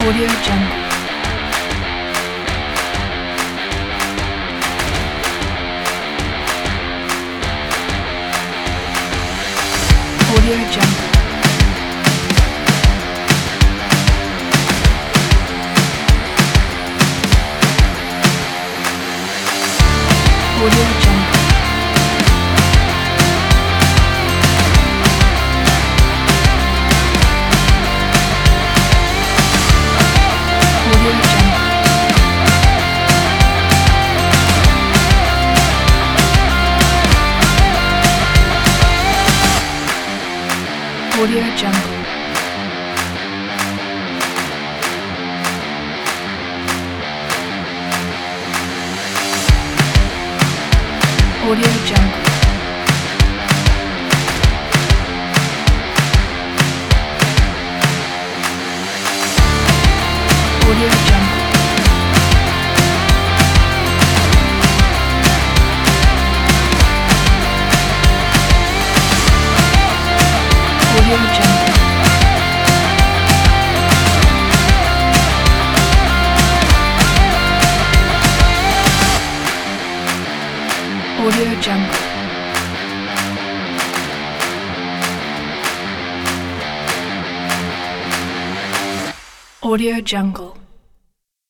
Audio Jungle. Audio Jungle. Audio Jungle. Audio Jungle. Audio Jungle. Audio Jungle. Audio Jungle. Audio Jungle. Audio Jungle. Audio Jungle.